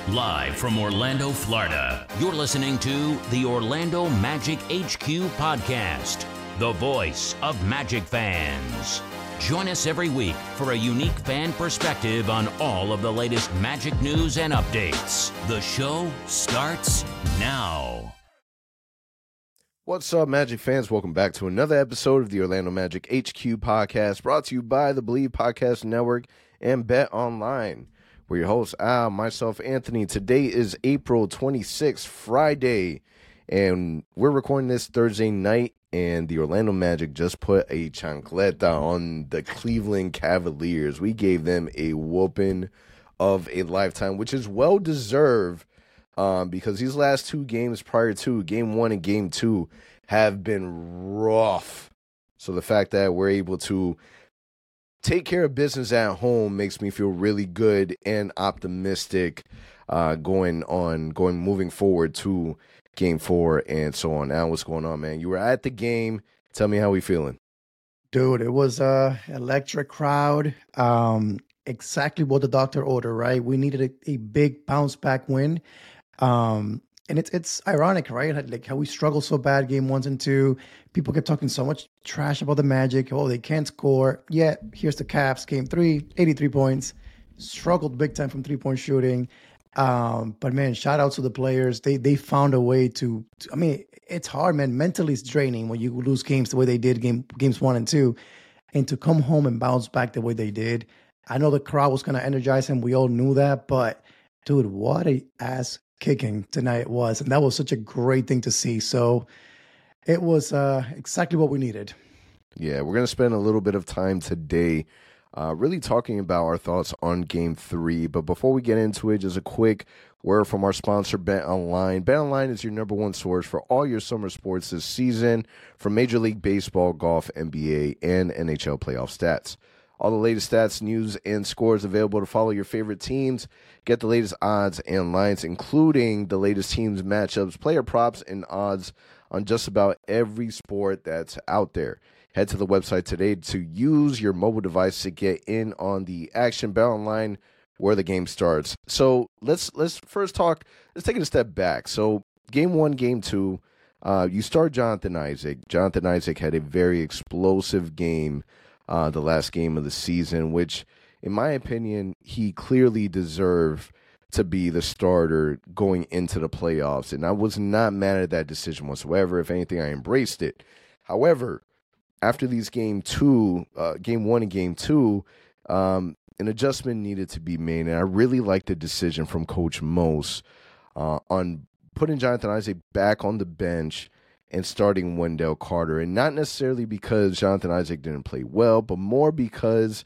Live from Orlando, Florida, you're listening to the Orlando Magic HQ podcast, the voice of Magic fans. Join us every week for a unique fan perspective on all of the latest Magic news and updates. The show starts now. What's up, Magic fans? Welcome back to another episode of the Orlando Magic HQ podcast, brought to you by the Believe Podcast Network and Bet Online. We're your hosts, Al, myself, Anthony. Today is April 26th, Friday, and we're recording this Thursday night, and the Orlando Magic just put a chancleta on the Cleveland Cavaliers. We gave them a whooping of a lifetime, which is well-deserved because these last two games prior to Game 1 and Game 2 have been rough. So the fact that we're able to take care of business at home makes me feel really good and optimistic moving forward to Game 4 and so on. Now, what's going on, man? You were at the game. Tell me how we feeling. Dude, it was a electric crowd. Exactly what the doctor ordered, right? We needed a big bounce back win. And it's ironic, right? Like how we struggled so bad Game 1 and 2. People kept talking so much trash about the Magic. Oh, they can't score. Yeah, here's the Cavs. Game 3, 83 points. Struggled big time from three-point shooting. But man, shout out to the players. They found a way to I mean, it's hard, man. Mentally it's draining when you lose games the way they did games 1 and 2. And to come home and bounce back the way they did. I know the crowd was gonna energize them. We all knew that, but dude, what a ass kicking tonight was, and that was such a great thing to see. So it was exactly what we needed. Yeah, we're going to spend a little bit of time today really talking about our thoughts on Game 3. But before we get into it, just a quick word from our sponsor, Bet Online. Bet Online is your number one source for all your summer sports this season, from Major League Baseball, golf, NBA, and NHL playoff stats. All the latest stats, news, and scores available to follow your favorite teams. Get the latest odds and lines, including the latest teams, matchups, player props, and odds on just about every sport that's out there. Head to the website today to use your mobile device to get in on the action. Bet Online, where the game starts. So let's first talk. Let's take it a step back. So Game 1, Game 2, you start Jonathan Isaac. Jonathan Isaac had a very explosive game. The last game of the season, which, in my opinion, he clearly deserved to be the starter going into the playoffs. And I was not mad at that decision whatsoever. If anything, I embraced it. However, after these Game 1 and Game 2, an adjustment needed to be made. And I really like the decision from Coach Mose on putting Jonathan Isaac back on the bench and starting Wendell Carter. And not necessarily because Jonathan Isaac didn't play well, but more because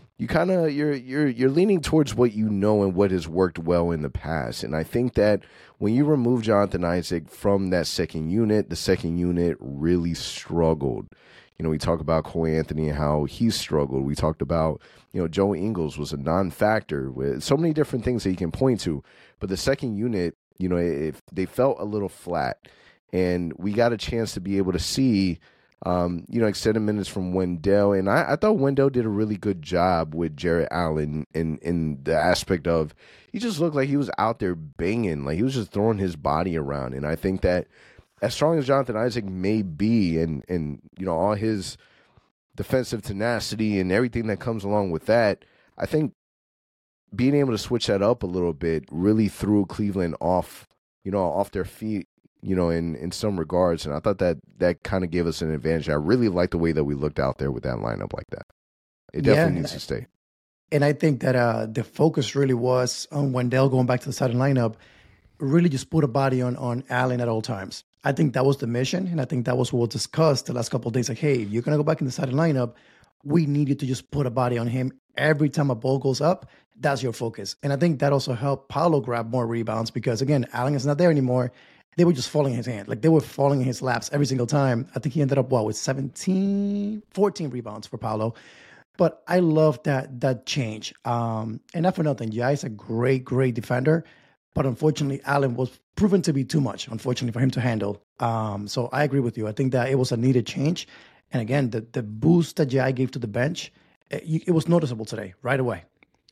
you're leaning towards what you know and what has worked well in the past. And I think that when you remove Jonathan Isaac from that second unit, the second unit really struggled. You know, we talk about Cole Anthony and how he struggled. We talked about, Joe Ingles was a non-factor with so many different things that you can point to. But the second unit, they felt a little flat. And we got a chance to be able to see, extended minutes from Wendell. And I thought Wendell did a really good job with Jarrett Allen in the aspect of he just looked like he was out there banging. Like he was just throwing his body around. And I think that as strong as Jonathan Isaac may be and all his defensive tenacity and everything that comes along with that, I think being able to switch that up a little bit really threw Cleveland off their feet. In some regards. And I thought that kind of gave us an advantage. I really like the way that we looked out there with that lineup like that. It definitely needs to stay. And I think that the focus really was on Wendell going back to the starting lineup, really just put a body on Allen at all times. I think that was the mission. And I think that was what was discussed the last couple of days. Like, hey, if you're going to go back in the starting lineup, we needed to just put a body on him. Every time a ball goes up, that's your focus. And I think that also helped Paolo grab more rebounds because, again, Allen is not there anymore. They were just falling in his hand. Like they were falling in his laps every single time. I think he ended up, with 14 rebounds for Paolo. But I love that change. And not for nothing, Jai is a great, great defender. But unfortunately, Allen was proven to be too much, unfortunately, for him to handle. So I agree with you. I think that it was a needed change. And again, the boost that Jai gave to the bench, it was noticeable today, right away.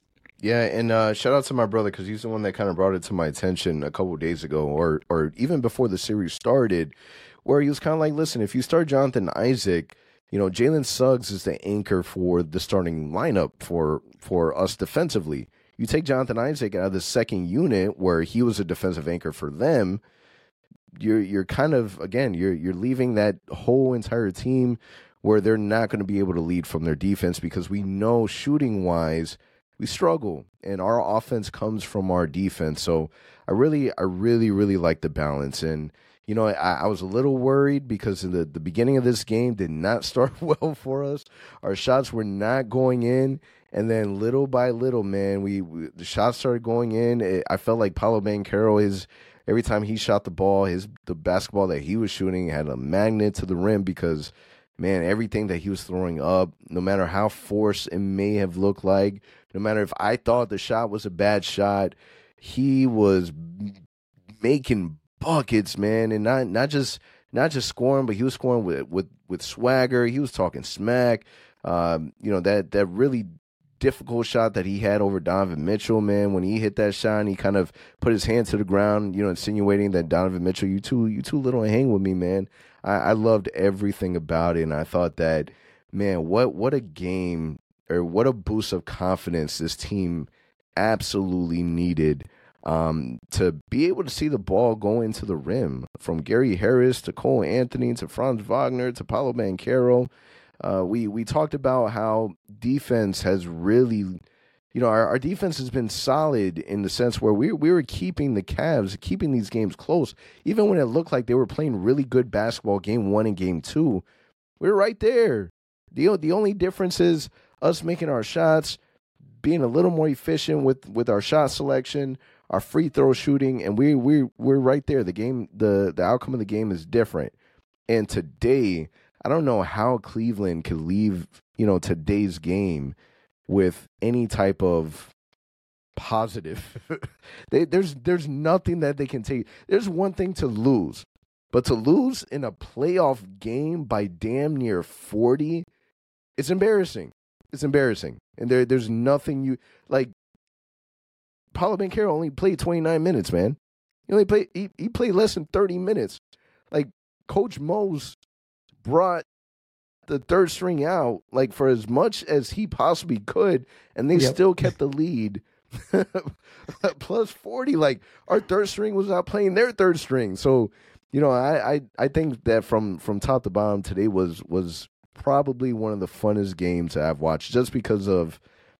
Yeah, and shout out to my brother because he's the one that kind of brought it to my attention a couple of days ago, or even before the series started, where he was kind of like, "Listen, if you start Jonathan Isaac, Jalen Suggs is the anchor for the starting lineup for us defensively. You take Jonathan Isaac out of the second unit where he was a defensive anchor for them, you're kind of again you're leaving that whole entire team where they're not going to be able to lead from their defense because we know shooting wise." We struggle, and our offense comes from our defense. So I really, really like the balance. And I was a little worried because in the beginning of this game did not start well for us. Our shots were not going in, and then little by little, man, the shots started going in. I felt like Paolo Banchero, every time he shot the ball, the basketball that he was shooting had a magnet to the rim because, man, everything that he was throwing up, no matter how forced it may have looked like, no matter if I thought the shot was a bad shot, he was making buckets, man, and not just scoring, but he was scoring with swagger. He was talking smack. That really difficult shot that he had over Donovan Mitchell, man. When he hit that shot, and he kind of put his hand to the ground, insinuating that Donovan Mitchell, you too little to hang with me, man. I loved everything about it, and I thought that, man, what a game, or what a boost of confidence this team absolutely needed to be able to see the ball go into the rim. From Gary Harris to Cole Anthony to Franz Wagner to Paolo Banchero. We talked about how defense has really, our defense has been solid in the sense where we were keeping the Cavs, keeping these games close. Even when it looked like they were playing really good basketball game 1 and game 2, we were right there. The only difference is us making our shots, being a little more efficient with our shot selection, our free throw shooting, and we're right there. The outcome of the game is different. And today, I don't know how Cleveland could leave, today's game with any type of positive. There's nothing that they can take. There's one thing to lose, but to lose in a playoff game by damn near 40, it's embarrassing. It's embarrassing. And there's nothing like. Paolo Banchero only played 29 minutes, man. He played less than 30 minutes. Like, Coach Mose brought the third string out, like, for as much as he possibly could, and they still kept the lead. Plus 40, like, our third string was out playing their third string. So, I think that from top to bottom, today was probably one of the funnest games that I've watched, just because of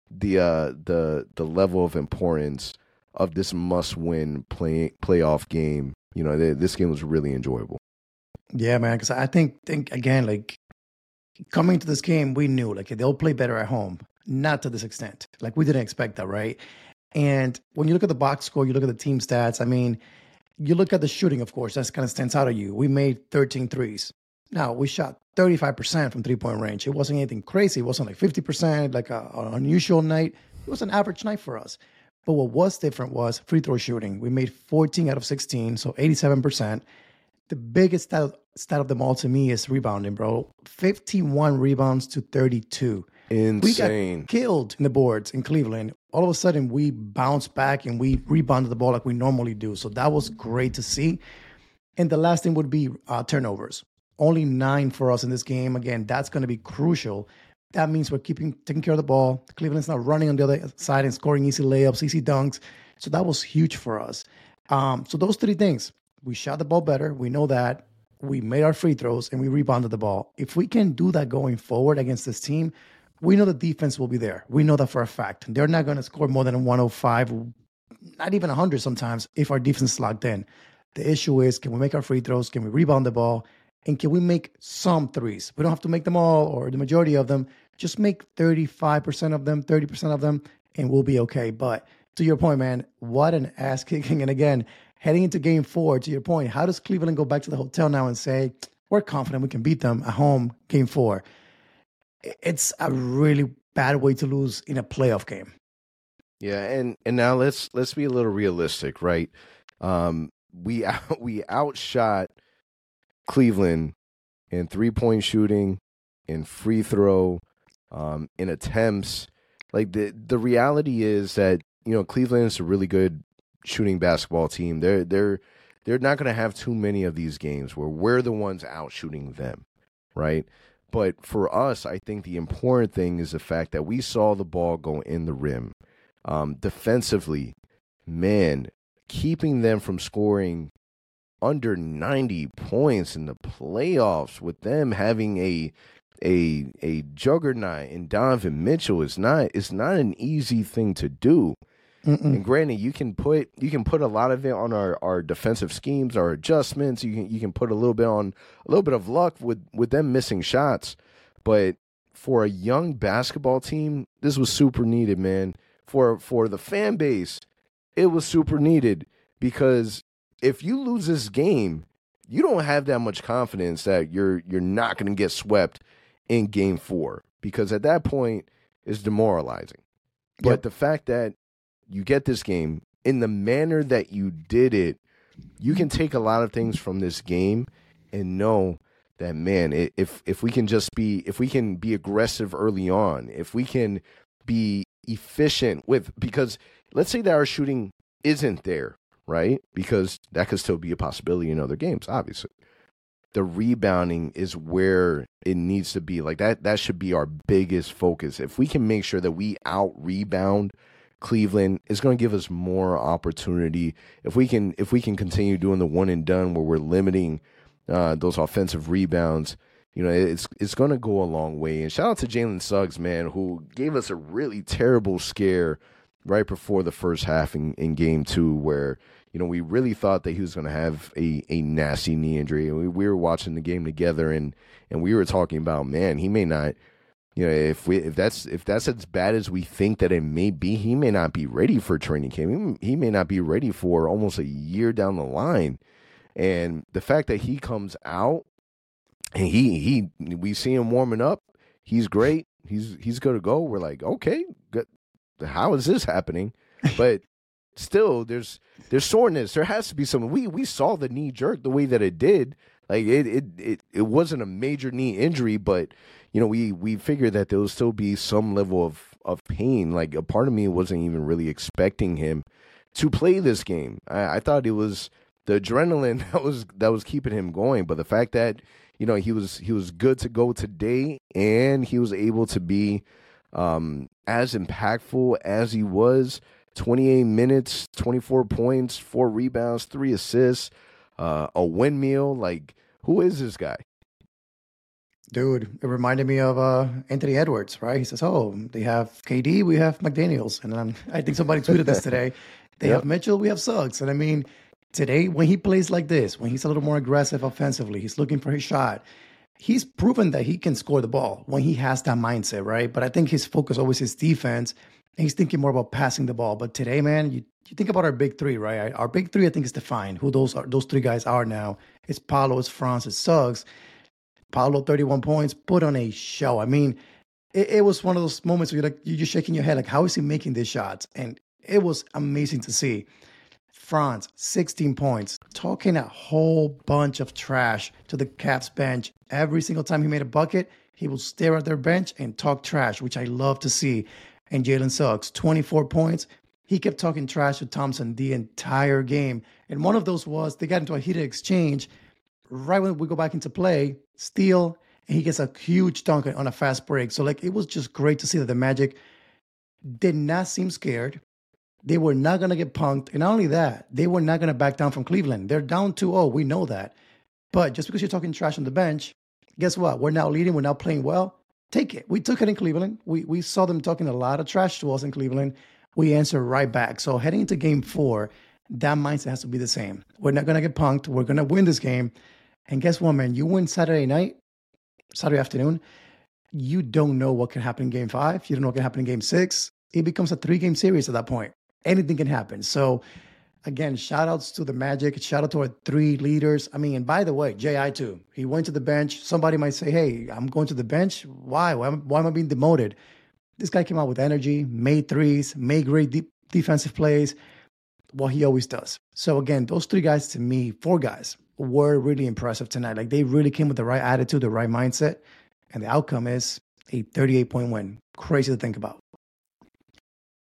the level of importance of this must-win playoff game. This game was really enjoyable. Yeah, man, because I think again, like, coming to this game, we knew, like, they'll play better at home. Not to this extent. Like, we didn't expect that, right? And when you look at the box score, you look at the team stats, I mean, you look at the shooting, of course, that kind of stands out at you. We made 13 threes. Now, we shot 35% from three-point range. It wasn't anything crazy. It wasn't like 50%, like an unusual night. It was an average night for us. But what was different was free throw shooting. We made 14 out of 16, so 87%. The biggest stat of them all to me is rebounding, bro. 51 rebounds to 32. Insane. We got killed in the boards in Cleveland. All of a sudden, we bounced back and we rebounded the ball like we normally do. So that was great to see. And the last thing would be turnovers. Only 9 for us in this game. Again, that's going to be crucial. That means we're taking care of the ball. Cleveland's not running on the other side and scoring easy layups, easy dunks. So that was huge for us. So those 3 things. We shot the ball better. We know that. We made our free throws and we rebounded the ball. If we can do that going forward against this team, we know the defense will be there. We know that for a fact. They're not going to score more than 105, not even 100 sometimes, if our defense is locked in. The issue is, can we make our free throws? Can we rebound the ball? And can we make some threes? We don't have to make them all or the majority of them. Just make 35% of them, 30% of them, and we'll be okay. But to your point, man, what an ass kicking. And again, heading into game 4, to your point, how does Cleveland go back to the hotel now and say, we're confident we can beat them at home game 4? It's a really bad way to lose in a playoff game. Yeah, and now let's be a little realistic, right? We outshot Cleveland in 3-point shooting, in free throw, in attempts. Like the reality is that, Cleveland is a really good shooting basketball team. They're not going to have too many of these games where we're the ones out shooting them, right? But for us, I think the important thing is the fact that we saw the ball go in the rim. Defensively, man, keeping them from scoring under 90 points in the playoffs, with them having a juggernaut in Donovan Mitchell, is not an easy thing to do. And granted, you can put a lot of it on our defensive schemes, our adjustments. You can put a little bit of luck with them missing shots. But for a young basketball team, this was super needed, man. For the fan base, it was super needed, because if you lose this game, you don't have that much confidence that you're not going to get swept in Game 4, because at that point it's demoralizing. But the fact that you get this game in the manner that you did it, you can take a lot of things from this game and know that, man, if we can be aggressive early on, if we can be efficient because let's say that our shooting isn't there, right? Because that could still be a possibility in other games, obviously. The rebounding is where it needs to be. Like that should be our biggest focus. If we can make sure that we out rebound Cleveland, it's going to give us more opportunity. If we can continue doing the one and done where we're limiting those offensive rebounds, it's going to go a long way. And shout out to Jalen Suggs, man, who gave us a really terrible scare right before the first half in Game 2, where we really thought that he was going to have a nasty knee injury. And we were watching the game together, and we were talking about, man, he may not. If that's as bad as we think that it may be, he may not be ready for training camp. He may not be ready for almost a year down the line. And the fact that he comes out and we see him warming up, he's great. He's good to go. We're like, okay, good. How is this happening? But still, there's soreness. There has to be something. We saw the knee jerk the way that it did. Like it wasn't a major knee injury, but we figured that there will still be some level of pain. Like, a part of me wasn't even really expecting him to play this game. I thought it was the adrenaline that was keeping him going, but the fact that he was good to go today, and he was able to be as impactful as he was. 28 minutes, 24 points, 4 rebounds, 3 assists, a windmill. Like, who is this guy? Dude, it reminded me of Anthony Edwards, right? He says, oh, they have KD, we have McDaniels. And I think somebody tweeted this today. They have Mitchell, we have Suggs. And I mean, today, when he plays like this, when he's a little more aggressive offensively, he's looking for his shot, he's proven that he can score the ball when he has that mindset, right? But I think his focus always is defense, and he's thinking more about passing the ball. But today, man, you think about our big three, right? Our big three, I think, is defined. Who those 3 guys are now. It's Paolo, it's Franz, it's Suggs. Paolo, 31 points, put on a show. I mean, it was one of those moments where you're just shaking your head, like, how is he making these shots? And it was amazing to see. Franz, 16 points, talking a whole bunch of trash to the Cavs bench. Every single time he made a bucket, he would stare at their bench and talk trash, which I love to see. And Jalen Suggs, 24 points. He kept talking trash to Thompson the entire game. And one of those was they got into a heated exchange. Right when we go back into play, steal, and he gets a huge dunk on a fast break. So, it was just great to see that the Magic did not seem scared. They were not going to get punked. And not only that, they were not going to back down from Cleveland. They're down 2-0. We know that. But just because you're talking trash on the bench, guess what? We're now leading. We're now playing well. Take it. We took it in Cleveland. We saw them talking a lot of trash to us in Cleveland. We answered right back. So heading into Game 4, that mindset has to be the same. We're not going to get punked. We're going to win this game. And guess what, man? You win Saturday afternoon, you don't know what can happen in Game 5. You don't know what can happen in Game 6. It becomes a 3-game series at that point. Anything can happen. So, again, shout-outs to the Magic. Shout-out to our 3 leaders. I mean, and by the way, J.I. too. He went to the bench. Somebody might say, hey, I'm going to the bench. Why? Why am I being demoted? This guy came out with energy, made threes, made great defensive plays, what he always does. So, again, those 3 guys, to me, 4 guys, were really impressive tonight. Like, they really came with the right attitude, the right mindset, and the outcome is a 38-point win. Crazy to think about.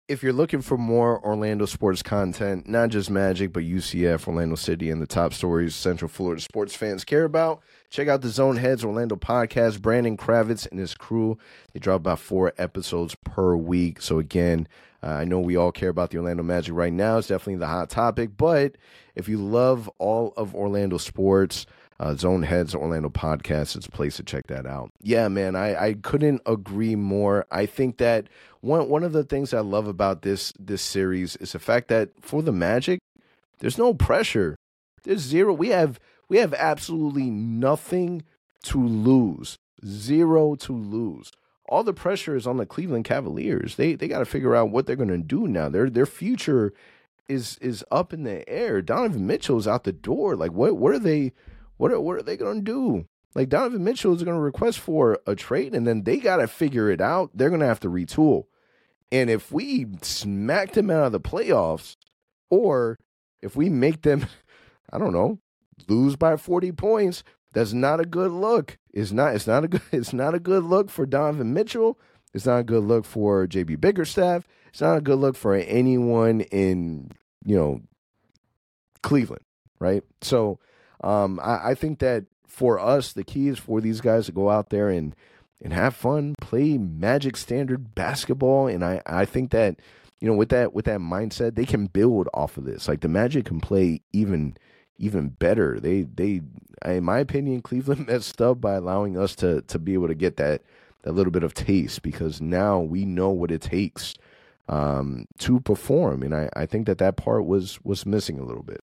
if you're looking for more Orlando sports content, not just Magic, but UCF, Orlando City, and the top stories Central Florida sports fans care about, check out the Zone Heads Orlando podcast. Brandon Kravitz and his crew, they drop about 4 episodes per week. So again, I know we all care about the Orlando Magic right now. It's definitely the hot topic. But if you love all of Orlando sports, Zone Heads Orlando podcast is a place to check that out. Yeah, man, I couldn't agree more. I think that one of the things I love about this series is the fact that for the Magic, there's no pressure. There's zero. We have absolutely nothing to lose. Zero to lose. All the pressure is on the Cleveland Cavaliers. They got to figure out what they're going to do now. Their future is up in the air. Donovan Mitchell's out the door. Like what are they going to do? Like Donovan Mitchell is going to request for a trade, and then they got to figure it out. They're going to have to retool. And if we smack them out of the playoffs, or if we make them, I don't know, lose by 40 points, that's not a good look. It's not a good look for Donovan Mitchell. It's not a good look for JB Bickerstaff. It's not a good look for anyone in, Cleveland, right? So I think that for us, the key is for these guys to go out there and have fun, play Magic standard basketball. And I think that, with that mindset, they can build off of this. Like the Magic can play even better. They in my opinion, Cleveland messed up by allowing us to be able to get that little bit of taste, because now we know what it takes to perform. And I think that part was missing a little bit.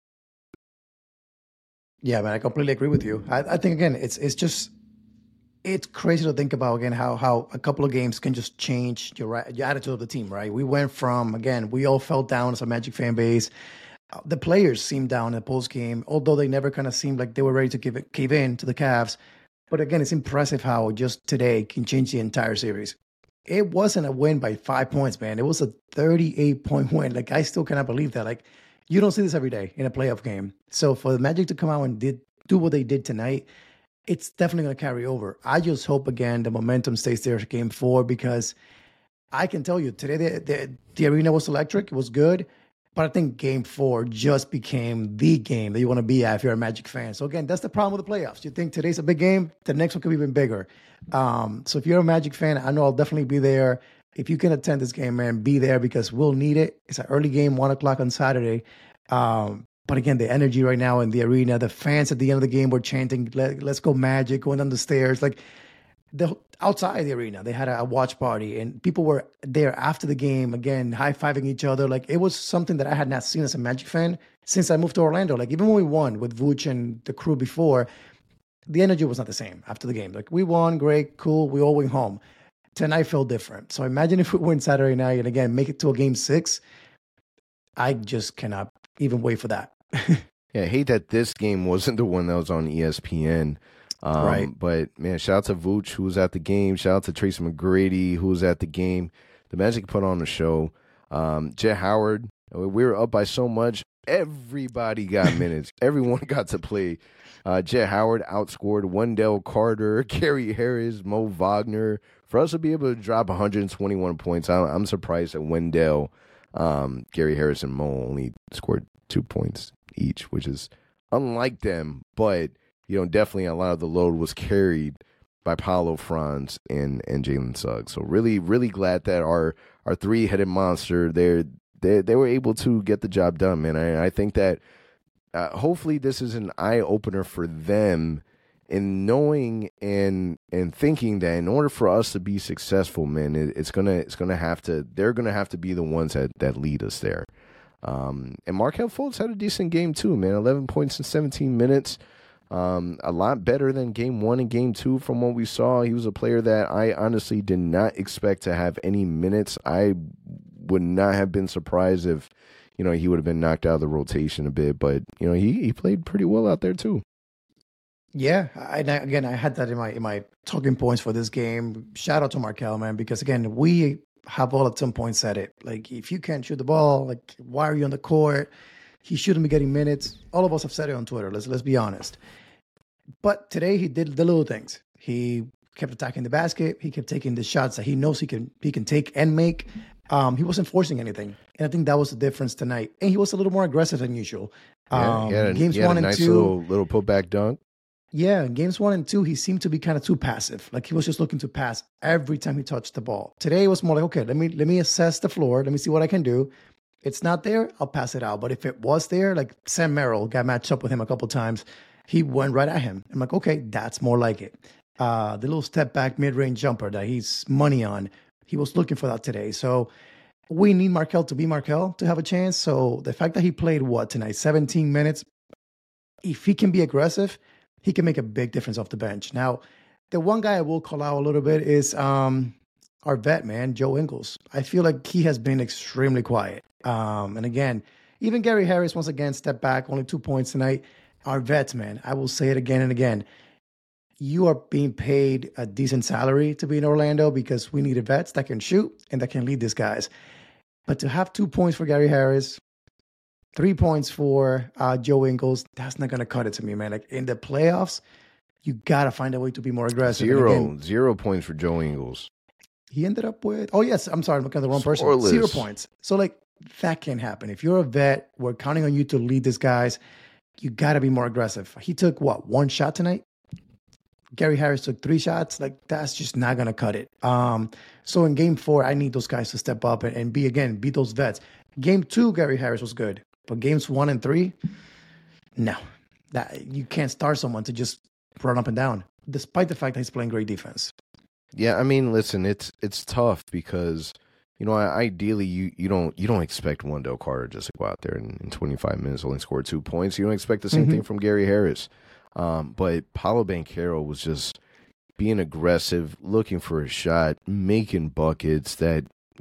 Yeah, man, I completely agree with you. I think, again, it's crazy to think about, again, how a couple of games can just change your attitude of the team, right? We went from, again, we all fell down as a Magic fan base. The players seemed down in the post game, although they never kind of seemed like they were ready to cave in to the Cavs. But again, it's impressive how just today can change the entire series. It wasn't a win by 5 points, man. It was a 38-point win. Like, I still cannot believe that. Like, you don't see this every day in a playoff game. So for the Magic to come out and do what they did tonight, it's definitely going to carry over. I just hope, again, the momentum stays there for Game 4, because I can tell you, today the arena was electric. It was good. But I think Game 4 just became the game that you want to be at if you're a Magic fan. So again, that's the problem with the playoffs. You think today's a big game, the next one could be even bigger. So if you're a Magic fan, I know I'll definitely be there. If you can attend this game, man, be there, because we'll need it. It's an early game, 1 o'clock on Saturday. But again, the energy right now in the arena, the fans at the end of the game were chanting, let's go Magic, going down the stairs. Like, outside the arena, they had a watch party, and people were there after the game, again, high-fiving each other. Like, it was something that I had not seen as a Magic fan since I moved to Orlando. Like, even when we won with Vooch and the crew before, the energy was not the same after the game. Like, we won, great, cool, we all went home. Tonight felt different. So imagine if we win Saturday night and, again, make it to a Game 6. I just cannot even wait for that. Yeah, I hate that this game wasn't the one that was on ESPN. Right. But, man, shout out to Vooch, who was at the game. Shout out to Tracy McGrady, who was at the game. The Magic put on the show. Jet Howard, we were up by so much. Everybody got minutes. Everyone got to play. Jet Howard outscored Wendell Carter, Gary Harris, Mo Wagner. For us to be able to drop 121 points, I'm surprised that Wendell, Gary Harris, and Mo only scored 2 points each, which is unlike them. But definitely a lot of the load was carried by Paulo Franz and Jalen Suggs. So really, really glad that our three-headed monster, they were able to get the job done, man. I think that hopefully this is an eye-opener for them in knowing and thinking that in order for us to be successful, man, they're gonna have to be the ones that lead us there. And Markelle Fultz had a decent game too, man. 11 points in 17 minutes. A lot better than Game 1 and Game 2 from what we saw. He was a player that I honestly did not expect to have any minutes. I would not have been surprised if, he would have been knocked out of the rotation a bit. But, he played pretty well out there too. Yeah, I had that in my talking points for this game. Shout out to Markelle, man, because, again, we have all at some point said it. Like, if you can't shoot the ball, like, why are you on the court? He shouldn't be getting minutes. All of us have said it on Twitter. Let's be honest. But today he did the little things. He kept attacking the basket. He kept taking the shots that he knows he can take and make. He wasn't forcing anything. And I think that was the difference tonight. And he was a little more aggressive than usual. Games he had one a and nice two. little putback dunk. Yeah, games 1 and 2, he seemed to be kind of too passive. Like he was just looking to pass every time he touched the ball. Today it was more like, okay, let me assess the floor. Let me see what I can do. It's not there, I'll pass it out. But if it was there, like Sam Merrill got matched up with him a couple times, he went right at him. I'm like, okay, that's more like it. The little step back mid-range jumper that he's money on, he was looking for that today. So we need Markelle to be Markelle to have a chance. So the fact that he played tonight, 17 minutes, if he can be aggressive, he can make a big difference off the bench. Now, the one guy I will call out a little bit is our vet, man, Joe Ingles. I feel like he has been extremely quiet. And again, even Gary Harris, once again, stepped back, only 2 points tonight. Our vets, man, I will say it again and again. You are being paid a decent salary to be in Orlando because we need vets that can shoot and that can lead these guys. But to have 2 points for Gary Harris, 3 points for Joe Ingles, that's not going to cut it to me, man. Like in the playoffs, you got to find a way to be more aggressive. Zero points for Joe Ingles. He ended up with, I'm sorry, I'm looking at the wrong person. Scoreless. 0 points. So like that can happen. If you're a vet, we're counting on you to lead these guys. You got to be more aggressive. He took 1 shot tonight? Gary Harris took 3 shots. Like that's just not going to cut it. So in game 4, I need those guys to step up and be those vets. Game 2, Gary Harris was good. But games 1 and 3, no. That you can't start someone to just run up and down, despite the fact that he's playing great defense. Yeah, I mean, listen, it's tough because, ideally you don't expect Wendell Carter just to go out there in 25 minutes only score 2 points. You don't expect the same thing from Gary Harris. But Paolo Banchero was just being aggressive, looking for a shot, making buckets that,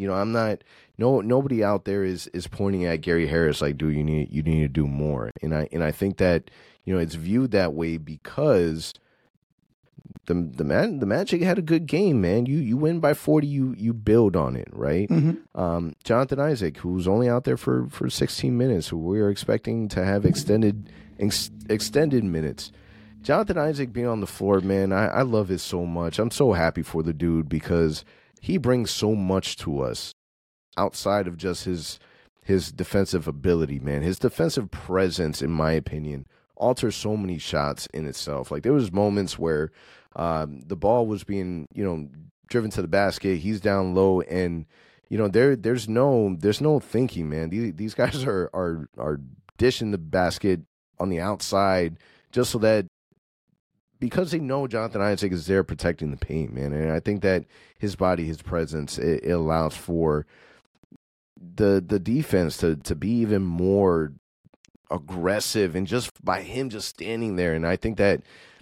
nobody out there is pointing at Gary Harris like, dude, you need to do more. And I think that, it's viewed that way because the Magic had a good game, man. You win by 40, you build on it, right? Jonathan Isaac, who's only out there for 16 minutes, who we are expecting to have extended minutes. Jonathan Isaac being on the floor, man, I love it so much. I'm so happy for the dude because he brings so much to us outside of just his defensive ability, man. His defensive presence, in my opinion, alters so many shots in itself. Like there was moments where the ball was being, driven to the basket. He's down low, and there's no thinking, man. These guys are dishing the basket on the outside just so that, because they know Jonathan Isaac is there protecting the paint, man. And I think that his body, his presence, it allows for the defense to be even more aggressive, and just by him just standing there. And I think that,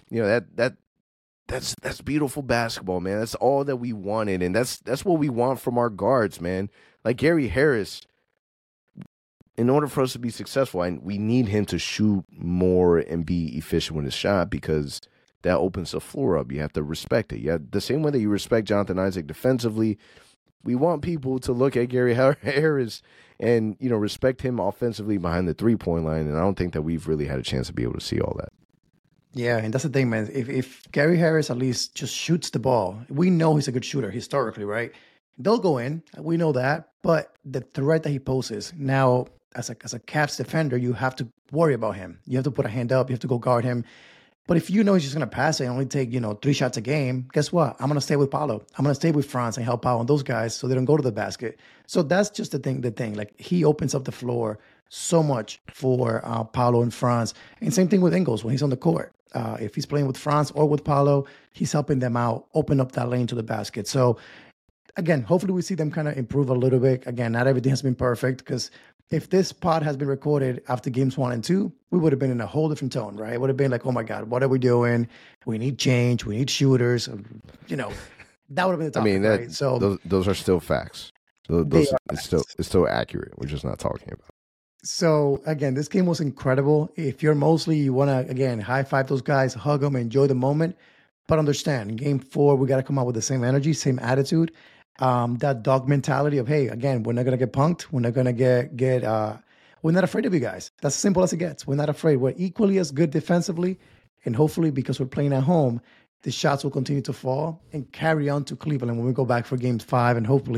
that's beautiful basketball, man. That's all that we wanted, and that's what we want from our guards, man. Like Gary Harris, in order for us to be successful, we need him to shoot more and be efficient with his shot, because that opens the floor up. You have to respect it. Yeah, the same way that you respect Jonathan Isaac defensively, we want people to look at Gary Harris and, respect him offensively behind the 3-point line. And I don't think that we've really had a chance to be able to see all that. Yeah, and that's the thing, man. If Gary Harris at least just shoots the ball, we know he's a good shooter historically, right? They'll go in. We know that. But the threat that he poses now, as a Cavs defender, you have to worry about him. You have to put a hand up. You have to go guard him. But if you know he's just going to pass it and only take, 3 shots a game, guess what? I'm going to stay with Paolo. I'm going to stay with Franz and help out on those guys so they don't go to the basket. So that's just the thing. Like, he opens up the floor so much for Paolo and Franz. And same thing with Ingles when he's on the court. If he's playing with Franz or with Paolo, he's helping them out, open up that lane to the basket. So, again, hopefully we see them kind of improve a little bit. Again, not everything has been perfect, because if this pod has been recorded after games 1 and 2, we would have been in a whole different tone, right? It would have been like, oh my God, what are we doing? We need change. We need shooters. That would have been the topic, right? So those are still facts. It's still accurate. We're just not talking about. So again, this game was incredible. If you're Mosley, you want to, again, high five those guys, hug them, enjoy the moment. But understand, in game 4, we got to come out with the same energy, same attitude. That dog mentality of, hey, again, we're not going to get punked. We're not going to we're not afraid of you guys. That's as simple as it gets. We're not afraid. We're equally as good defensively. And hopefully, because we're playing at home, the shots will continue to fall and carry on to Cleveland when we go back for games 5 and hopefully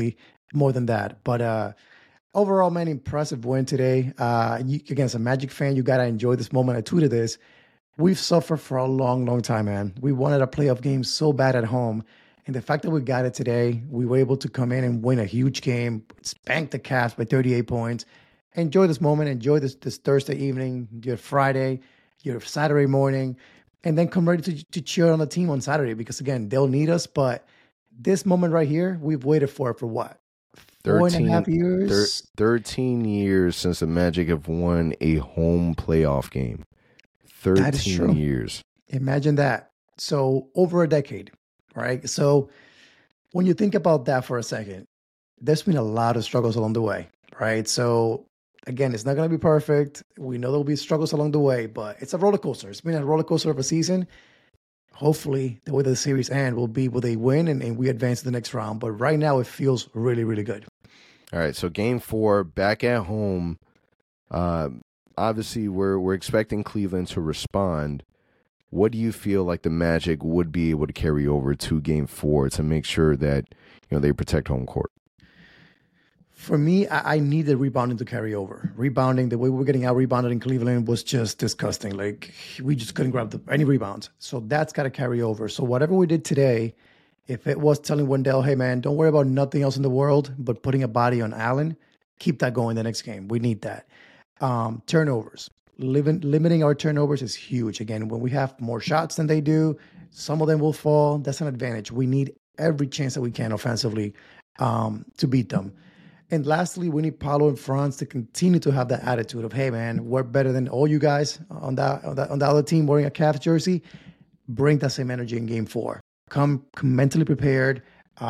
more than that. But overall, man, impressive win today. Again, as a Magic fan, you got to enjoy this moment. I tweeted this. We've suffered for a long, long time, man. We wanted a playoff game so bad at home. And the fact that we got it today, we were able to come in and win a huge game, spank the Cavs by 38 points. Enjoy this moment. Enjoy this Thursday evening, your Friday, your Saturday morning, and then come ready to cheer on the team on Saturday because, again, they'll need us. But this moment right here, we've waited for what? 4.5 years? 13 years since the Magic have won a home playoff game. 13 years. Imagine that. So over a decade, right? So when you think about that for a second, there's been a lot of struggles along the way, right? So again, it's not going to be perfect. We know there'll be struggles along the way, but it's a roller coaster. It's been a roller coaster of a season. Hopefully, the way the series end will be with a win and we advance to the next round. But right now, it feels really, really good. All right, so Game 4, back at home. Obviously, we're expecting Cleveland to respond. What do you feel like the Magic would be able to carry over to Game 4 to make sure that they protect home court? For me, I need the rebounding to carry over. Rebounding, the way we were getting out rebounded in Cleveland was just disgusting. Like, we just couldn't grab any rebounds. So that's got to carry over. So whatever we did today, if it was telling Wendell, hey, man, don't worry about nothing else in the world but putting a body on Allen, keep that going the next game. We need that. Turnovers. Limiting our turnovers is huge. Again, when we have more shots than they do, some of them will fall. That's an advantage. We need every chance that we can offensively to beat them. And lastly, we need Paolo and Franz to continue to have that attitude of, hey, man, we're better than all you guys on the other team wearing a Cavs jersey. Bring that same energy in Game 4. Come mentally prepared,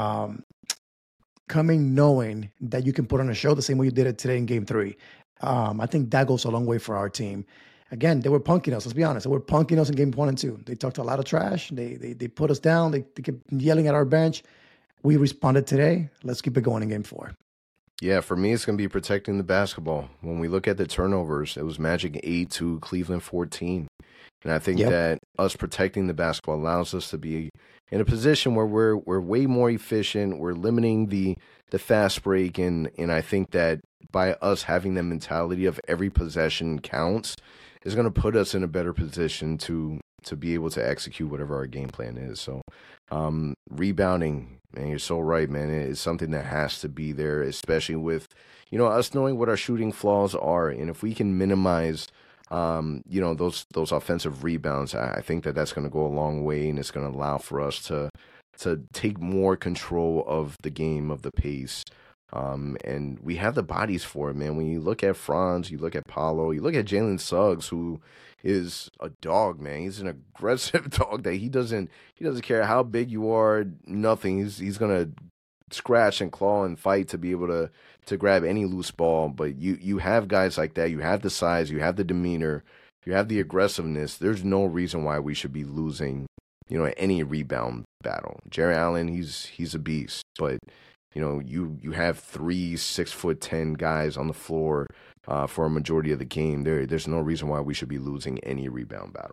coming knowing that you can put on a show the same way you did it today in Game 3. I think that goes a long way for our team. Again, they were punking us. Let's be honest. They were punking us in Game 1 and 2. They talked a lot of trash. They put us down. They kept yelling at our bench. We responded today. Let's keep it going in Game 4. Yeah, for me, it's going to be protecting the basketball. When we look at the turnovers, it was Magic 8 to Cleveland 14. And I think that us protecting the basketball allows us to be in a position where we're way more efficient. We're limiting the fast break. And I think that by us having the mentality of every possession counts is going to put us in a better position to be able to execute whatever our game plan is. So rebounding, man, you're so right, man. It's something that has to be there, especially with, us knowing what our shooting flaws are. And if we can minimize, those offensive rebounds, I think that's going to go a long way, and it's going to allow for us to take more control of the game, of the pace. And we have the bodies for it, man. When you look at Franz, you look at Paolo, you look at Jalen Suggs, who is a dog, man. He's an aggressive dog that he doesn't care how big you are, nothing. He's gonna scratch and claw and fight to be able to grab any loose ball. But you have guys like that. You have the size, you have the demeanor, you have the aggressiveness. There's no reason why we should be losing, any rebound battle. Jarrett Allen, he's a beast, but you have 3 6'10" guys on the floor for a majority of the game. There's no reason why we should be losing any rebound battle.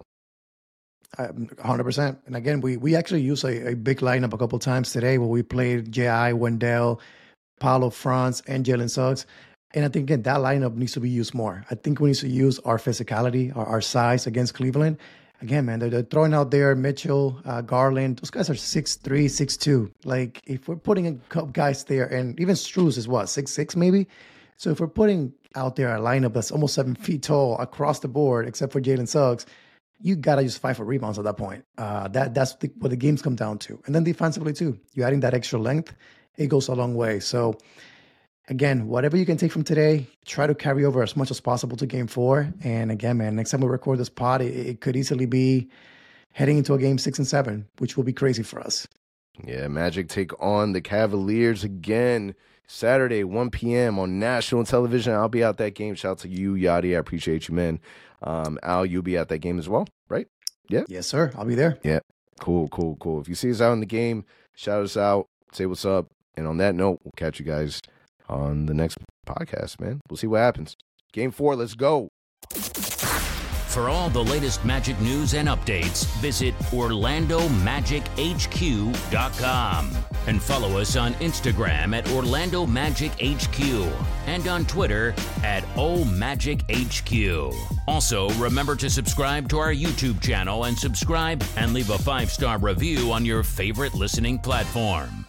100%. And again, we actually used a big lineup a couple times today where we played J.I., Wendell, Paolo, Franz, and Jalen Suggs. And I think, again, that lineup needs to be used more. I think we need to use our physicality, our size against Cleveland. Again, man, they're throwing out there Mitchell, Garland. Those guys are 6'3", 6'2". Like, if we're putting a couple guys there, and even Strus is what, 6'6" maybe? So if we're putting out there a lineup that's almost 7 feet tall across the board, except for Jalen Suggs, you got to just fight for rebounds at that point. That's what the games come down to. And then defensively, too. You're adding that extra length. It goes a long way. So, again, whatever you can take from today, try to carry over as much as possible to Game 4. And again, man, next time we record this pod, it could easily be heading into a Game 6 and 7, which will be crazy for us. Yeah, Magic take on the Cavaliers again Saturday, 1 p.m. on national television. I'll be out that game. Shout out to you, Yadi. I appreciate you, man. Al, you'll be at that game as well, right? Yeah. Yes, sir. I'll be there. Yeah. Cool. If you see us out in the game, shout us out, say what's up. And on that note, we'll catch you guys on the next podcast, man. We'll see what happens. Game 4, let's go. For all the latest Magic news and updates, visit OrlandoMagicHQ.com and follow us on Instagram at Orlando Magic HQ and on Twitter at OMagicHQ. Also, remember to subscribe to our YouTube channel and subscribe and leave a 5-star review on your favorite listening platform.